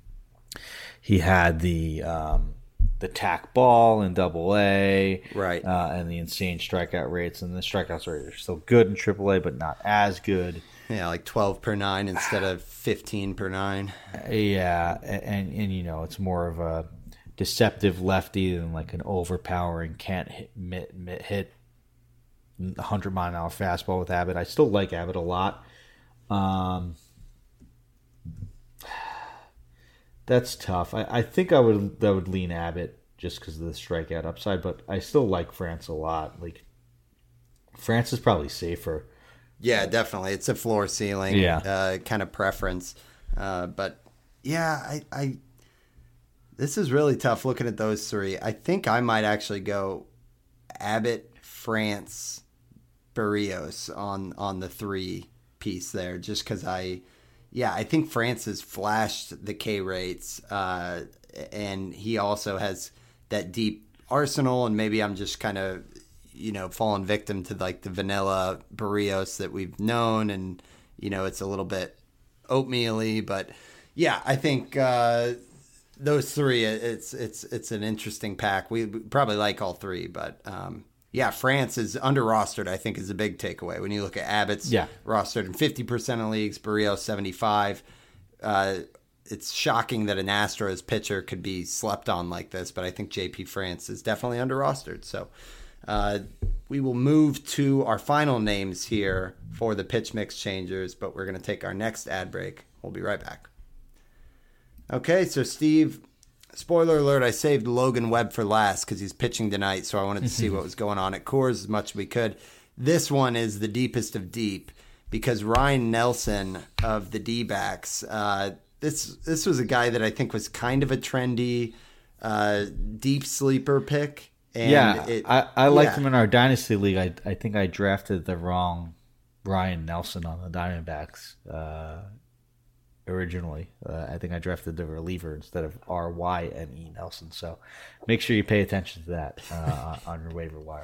Speaker 3: he had the um, the tack ball in Double A,
Speaker 2: right,
Speaker 3: uh, and the insane strikeout rates, and the strikeouts are still good in Triple A, but not as good.
Speaker 2: Yeah, like twelve per nine instead of fifteen per nine.
Speaker 3: Yeah, and, and you know, it's more of a deceptive lefty than like an overpowering can't hit hit, hit one hundred mile an hour fastball with Abbott. I still like Abbott a lot. Um, that's tough. I, I think I would that would lean Abbott just because of the strikeout upside, but I still like France a lot. Like France is probably safer.
Speaker 2: Yeah, definitely. It's a floor ceiling
Speaker 3: yeah.
Speaker 2: uh, kind of preference. Uh, but yeah, I, I this is really tough looking at those three. I think I might actually go Abbott, France, Barrios on on the three piece there, just because I, yeah, I think France has flashed the K rates, uh, and he also has that deep arsenal, and maybe I'm just kind of, you know, fallen victim to like the vanilla Barrios that we've known, and you know, it's a little bit oatmeal-y, but yeah, I think uh, those three, it's it's it's an interesting pack. We probably like all three, but um, yeah, France is under rostered, I think, is a big takeaway. When you look at Abbott's
Speaker 3: yeah.
Speaker 2: rostered in fifty percent of leagues, Barrios seventy-five. Uh, it's shocking that an Astros pitcher could be slept on like this, but I think J P France is definitely under rostered. So uh, we will move to our final names here for the pitch mix changers, but we're going to take our next ad break. We'll be right back. Okay, so Steve, spoiler alert, I saved Logan Webb for last because he's pitching tonight, so I wanted to see what was going on at Coors as much as we could. This one is the deepest of deep because Ryan Nelson of the D-backs, uh, this this was a guy that I think was kind of a trendy uh, deep sleeper pick. And
Speaker 3: yeah,
Speaker 2: it,
Speaker 3: I, I liked
Speaker 2: yeah.
Speaker 3: him in our Dynasty League. I I think I drafted the wrong Ryan Nelson on the Diamondbacks uh, originally. Uh, I think I drafted the reliever instead of R Y N E Nelson. So make sure you pay attention to that uh, on your waiver wire.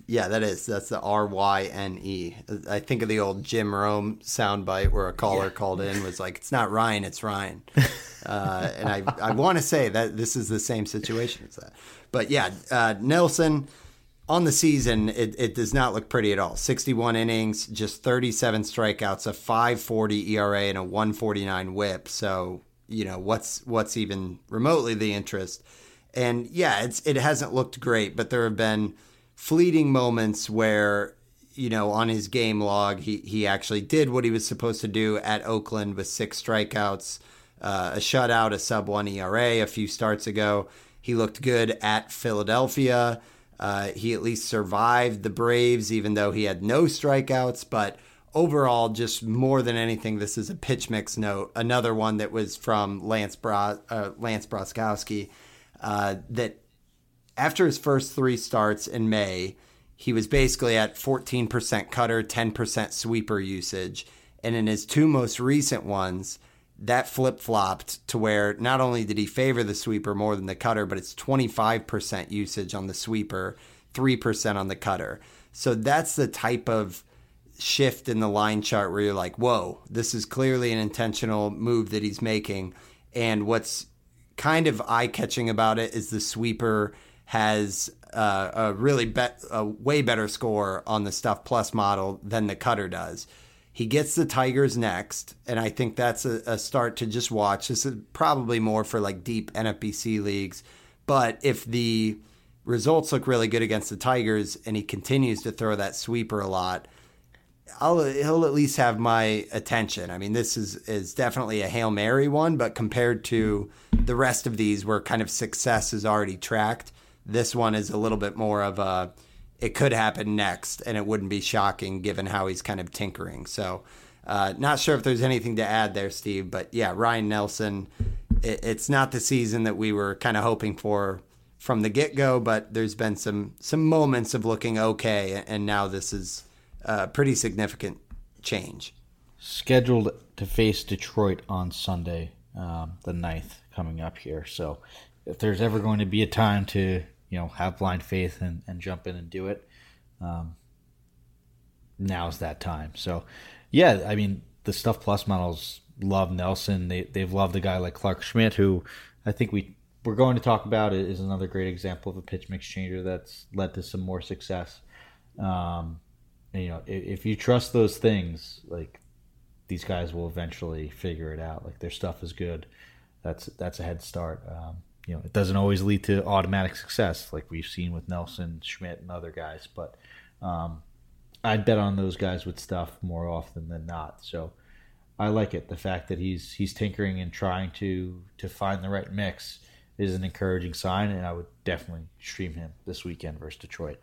Speaker 2: Yeah, that is. That's the R Y N E. I think of the old Jim Rome soundbite where a caller yeah. called in was like, "It's not Ryan, it's Ryan." Uh, and I, I want to say that this is the same situation as that. But yeah, uh, Nelson on the season, it, it does not look pretty at all. sixty-one innings, just thirty-seven strikeouts, a five forty E R A, and a one forty-nine whip. So, you know, what's what's even remotely the interest? And yeah, it's it hasn't looked great, but there have been fleeting moments where, you know, on his game log, he, he actually did what he was supposed to do at Oakland with six strikeouts, uh, a shutout, a sub one E R A a few starts ago. He looked good at Philadelphia. Uh, he at least survived the Braves, even though he had no strikeouts. But overall, just more than anything, this is a pitch mix note. Another one that was from Lance, Bro- uh, Lance Broskowski, uh, that after his first three starts in May, he was basically at fourteen percent cutter, ten percent sweeper usage. And in his two most recent ones, that flip-flopped to where not only did he favor the sweeper more than the cutter, but it's twenty-five percent usage on the sweeper, three percent on the cutter. So that's the type of shift in the line chart where you're like, whoa, this is clearly an intentional move that he's making. And what's kind of eye-catching about it is the sweeper has uh, a really be- a way better score on the Stuff Plus model than the cutter does. He gets the Tigers next, and I think that's a, a start to just watch. This is probably more for like deep N F B C leagues. But if the results look really good against the Tigers and he continues to throw that sweeper a lot, I'll, he'll at least have my attention. I mean, this is, is definitely a Hail Mary one, but compared to the rest of these where kind of success is already tracked, this one is a little bit more of a, it could happen next, and it wouldn't be shocking given how he's kind of tinkering. So uh, not sure if there's anything to add there, Steve, but yeah, Ryan Nelson, it, it's not the season that we were kind of hoping for from the get-go, but there's been some some moments of looking okay, and now this is a pretty significant change.
Speaker 3: Scheduled to face Detroit on Sunday, um, the ninth, coming up here. So if there's ever going to be a time to, you know, have blind faith and, and jump in and do it, um, now's that time. So, yeah, I mean, the Stuff Plus models love Nelson. They, they've loved a guy like Clark Schmidt, who I think we, we're going to talk about is another great example of a pitch mix changer that's led to some more success. Um, and, you know, if, if you trust those things, like, these guys will eventually figure it out. Like, their stuff is good. That's that's a head start. Um, You know, it doesn't always lead to automatic success like we've seen with Nelson, Schmidt, and other guys. But um, I'd bet on those guys with stuff more often than not. So I like it. The fact that he's he's tinkering and trying to to find the right mix is an encouraging sign, and I would definitely stream him this weekend versus Detroit.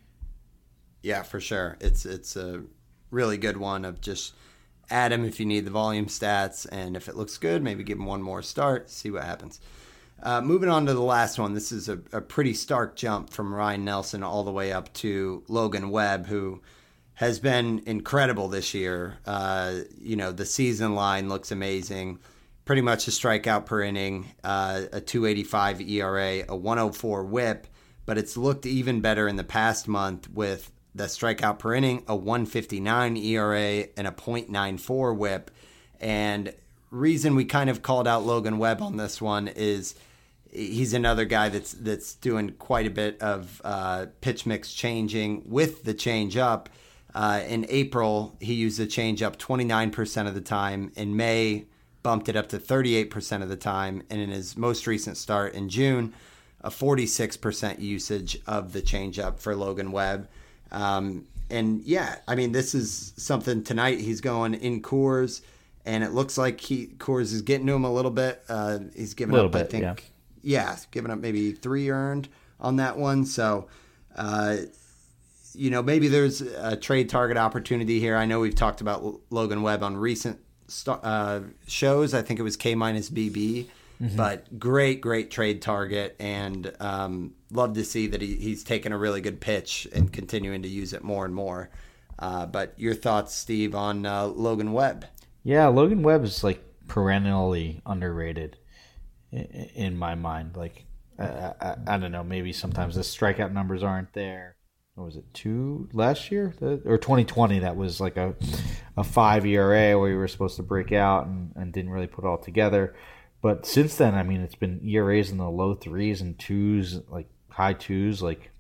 Speaker 2: Yeah, for sure. It's it's a really good one of just add him if you need the volume stats, and if it looks good, maybe give him one more start, see what happens. Uh, moving on to the last one, this is a, a pretty stark jump from Ryan Nelson all the way up to Logan Webb, who has been incredible this year. Uh, you know, the season line looks amazing. Pretty much a strikeout per inning, uh, a two eighty-five E R A, a one oh four whip, but it's looked even better in the past month with the strikeout per inning, a one fifty-nine E R A, and a point nine four whip. And reason we kind of called out Logan Webb on this one is he's another guy that's that's doing quite a bit of uh, pitch mix changing with the change up. Uh, in April, he used the change up twenty-nine percent of the time. In May, bumped it up to thirty-eight percent of the time. And in his most recent start in June, a forty-six percent usage of the change up for Logan Webb. Um, and yeah, I mean, this is something tonight he's going in Coors, and it looks like he Coors is getting to him a little bit. Uh, he's giving up, bit, I think, yeah. yeah, giving up maybe three earned on that one. So, uh, you know, maybe there's a trade target opportunity here. I know we've talked about Logan Webb on recent st- uh, shows. I think it was K minus B B. Mm-hmm. But great, great trade target, and um, love to see that he, he's taken a really good pitch and continuing to use it more and more. Uh, but your thoughts, Steve, on uh, Logan Webb?
Speaker 3: Yeah, Logan Webb is like perennially underrated in, in my mind. Like, I, I, I don't know, maybe sometimes the strikeout numbers aren't there, what was it, two last year or twenty twenty? That was like a a five E R A where you were supposed to break out and, and didn't really put it all together. But since then, I mean, it's been E R As in the low threes and twos, like high twos. Like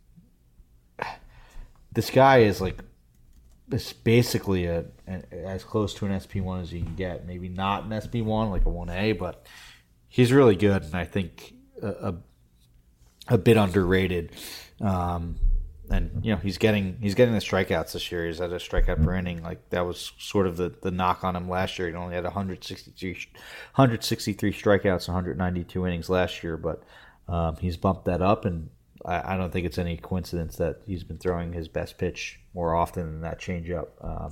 Speaker 3: this guy is like it's basically a, a as close to an S P one as you can get. Maybe not an S P one like a one A, but he's really good, and I think a a, a bit underrated. Um, And you know he's getting he's getting the strikeouts this year. He's at a strikeout per inning. Like that was sort of the, the knock on him last year. He only had one sixty-three, one sixty-three strikeouts, one ninety-two innings last year. But um, he's bumped that up, and I, I don't think it's any coincidence that he's been throwing his best pitch more often than that changeup. Um,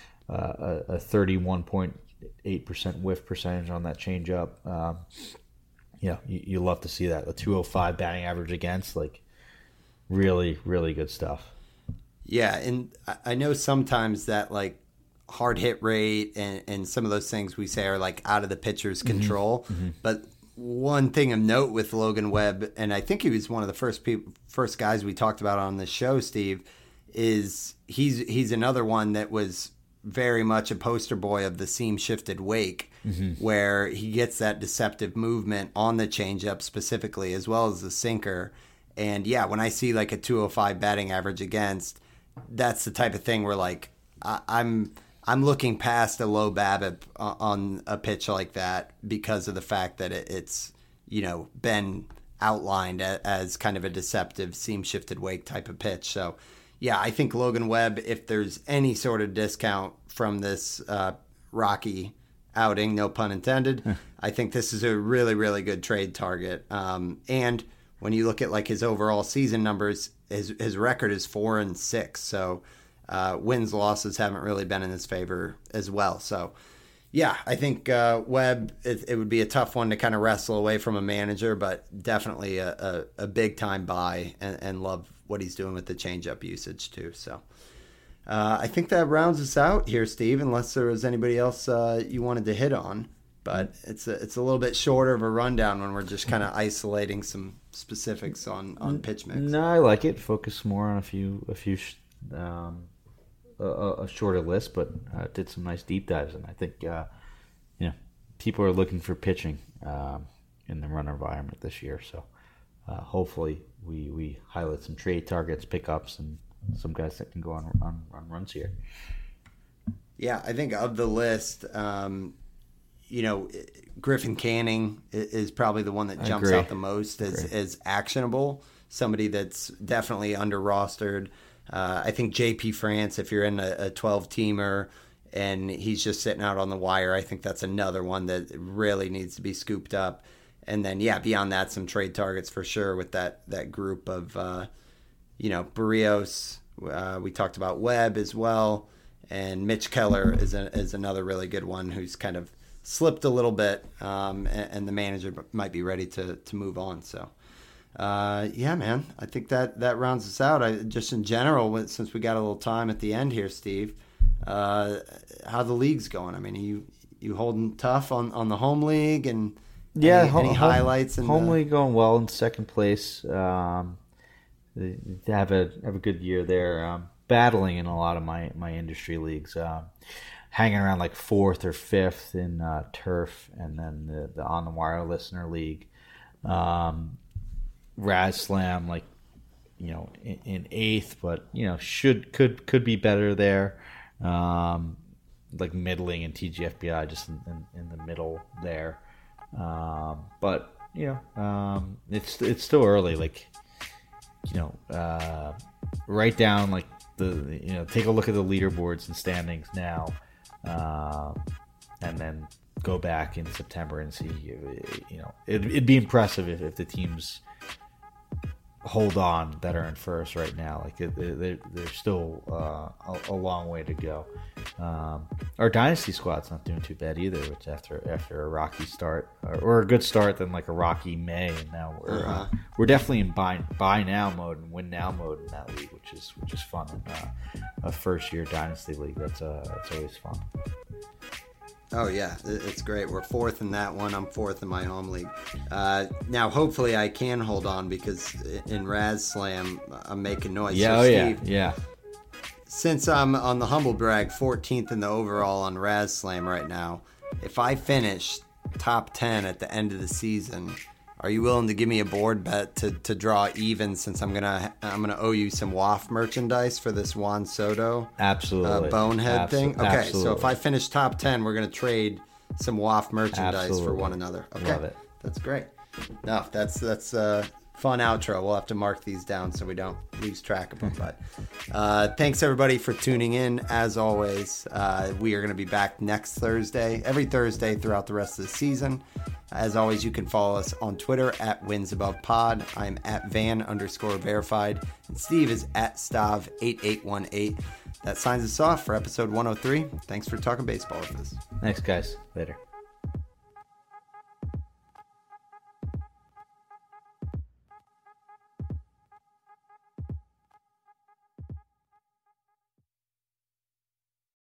Speaker 3: uh, a, a thirty-one point eight percent whiff percentage on that changeup. Um, yeah, you, you love to see that. A two oh five batting average against, like. Really, really good stuff.
Speaker 2: Yeah, and I know sometimes that like hard hit rate and, and some of those things we say are like out of the pitcher's control. Mm-hmm. Mm-hmm. But one thing of note with Logan Webb, and I think he was one of the first people, first guys we talked about on this show, Steve, is he's he's another one that was very much a poster boy of the seam shifted wake, mm-hmm. where he gets that deceptive movement on the changeup specifically, as well as the sinker. And yeah, when I see like a two oh five batting average against, that's the type of thing where like I, I'm I'm looking past a low BABIP on a pitch like that because of the fact that it, it's you know been outlined as kind of a deceptive seam shifted wake type of pitch. So yeah, I think Logan Webb, if there's any sort of discount from this uh, Rocky outing, no pun intended, I think this is a really really good trade target. Um, and when you look at like his overall season numbers, his his record is four and six. So uh, wins losses haven't really been in his favor as well. So yeah, I think uh, Webb it, it would be a tough one to kind of wrestle away from a manager, but definitely a, a, a big time buy and, and love what he's doing with the changeup usage too. So uh, I think that rounds us out here, Steve. Unless there was anybody else uh, you wanted to hit on. But it's a, it's a little bit shorter of a rundown when we're just kind of isolating some specifics on, on pitch mix.
Speaker 3: No, I like it. Focus more on a few a few um, a, a shorter list, but uh, did some nice deep dives, and I think uh, you know people are looking for pitching um, in the runner environment this year. So uh, hopefully we, we highlight some trade targets, pickups, and some guys that can go on on, on runs here.
Speaker 2: Yeah, I think of the list. Um, You know, Griffin Canning is probably the one that jumps out the most as, as actionable. Somebody that's definitely under rostered. Uh, I think J P France, if you're in a twelve-teamer and he's just sitting out on the wire, I think that's another one that really needs to be scooped up. And then, yeah, beyond that, some trade targets for sure with that, that group of, uh, you know, Barrios. Uh, we talked about Webb as well. And Mitch Keller is, a, is another really good one who's kind of slipped a little bit, um, and, and the manager might be ready to, to move on. So, uh, yeah, man, I think that, that rounds us out. I, just in general, since we got a little time at the end here, Steve, uh, how the league's going? I mean, are you you holding tough on, on the home league and
Speaker 3: yeah,
Speaker 2: any,
Speaker 3: home,
Speaker 2: any highlights?
Speaker 3: Home,
Speaker 2: in
Speaker 3: home
Speaker 2: the...
Speaker 3: league going well in second place. Um, they have a have a good year there. Um, battling in a lot of my my industry leagues. Um, hanging around like fourth or fifth in uh, turf, and then the, the on the wire listener league, um, Raz Slam like you know in, in eighth, but you know should could could be better there, um, like middling in T G F B I just in, in, in the middle there, um, but you know um, it's it's still early, like you know uh, write down like the you know take a look at the leaderboards and standings now. Uh, and then go back in September and see, you know, it, it'd be impressive if, if the teams hold on that are in first right now. Like it, they're, they're still uh, a, a long way to go. Um, our dynasty squad's not doing too bad either, which after after a rocky start or, or a good start, then like a rocky May, and now we're uh-huh. uh, we're definitely in buy buy now mode and win now mode in that league, which is which is fun. Uh, a first year dynasty league, that's uh that's always fun.
Speaker 2: Oh, yeah, it's great. We're fourth in that one. I'm fourth in my home league. Uh, now, hopefully I can hold on because in Raz Slam, I'm making noise.
Speaker 3: Yeah,
Speaker 2: so,
Speaker 3: oh,
Speaker 2: Steve,
Speaker 3: yeah, yeah.
Speaker 2: Since I'm on the Humble Brag fourteenth in the overall on Raz Slam right now, if I finish top ten at the end of the season, are you willing to give me a board bet to, to draw even since I'm gonna I'm gonna owe you some W A F merchandise for this Juan Soto
Speaker 3: Absolutely.
Speaker 2: uh, bonehead
Speaker 3: Absol-
Speaker 2: thing? Okay,
Speaker 3: absolutely.
Speaker 2: so if I finish top ten, we're gonna trade some W A F merchandise
Speaker 3: Absolutely.
Speaker 2: for one another. Okay,
Speaker 3: Love it.
Speaker 2: That's great. No, that's that's a fun outro. We'll have to mark these down so we don't lose track of them. But uh, thanks everybody for tuning in. As always, uh, we are going to be back next Thursday, every Thursday throughout the rest of the season. As always, you can follow us on Twitter at WinsAbovePod. I'm at Van underscore verified. And Steve is at Stav eight eight one eight. That signs us off for episode one oh three. Thanks for talking baseball with us.
Speaker 3: Thanks, guys. Later.